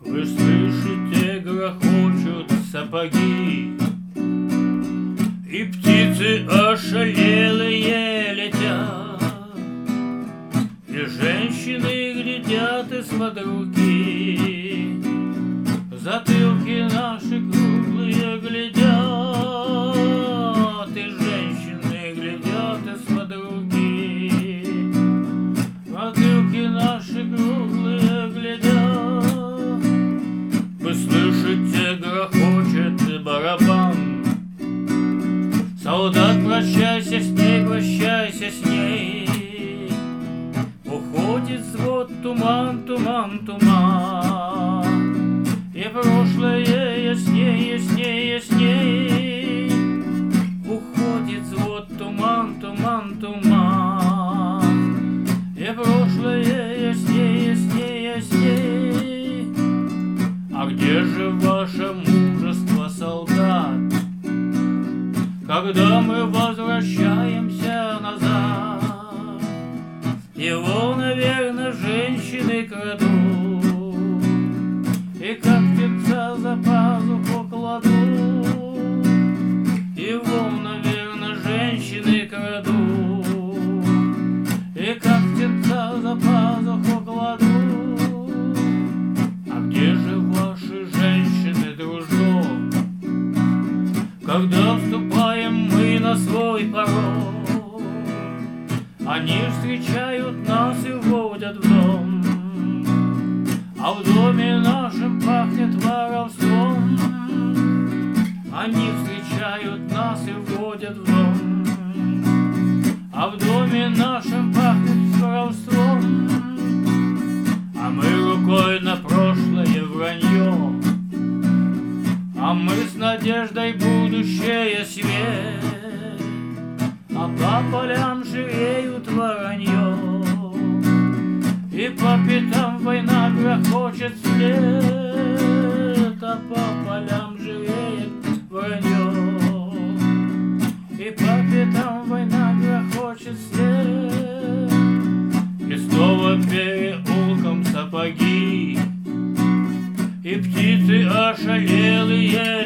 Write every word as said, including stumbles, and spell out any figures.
Вы слышите, грохочут сапоги, и птицы ошалелые летят, и женщины глядят из-под руки, затылки наши круглые глядят, и женщины глядят из-под руки, затылки наши круглые глядят. Вы слышите, грохочет барабан. Солдат, прощайся с ней, прощайся с ней. Уходит взвод, туман, туман, туман. И прошлое ясней, ясней, ясней. Уходит взвод, туман, туман, туман. И прошлое ясней, ясней, ясней. А где же ваше мужество, солдат, когда мы возвращаемся назад? Его, наверное, женщины крадут, и как птенца за пазуху кладут. Его, наверное, женщины крадут, и как птенца за пазуху кладут. А где же ваши женщины, дружок, когда вступаем мы на свой порог? Они встречают нас и вводят в дом, а в доме нашем пахнет воровством. Они встречают нас и вводят в дом, а в доме нашем пахнет воровством. А мы рукой на прошлое вранье, а мы с надеждой будущее свет. А по полям жиреют воронье, и по пятам война грохочет вслед. А по полям жиреет воронье, и по пятам война грохочет вслед. И снова переулком сапоги, и птицы ошалелые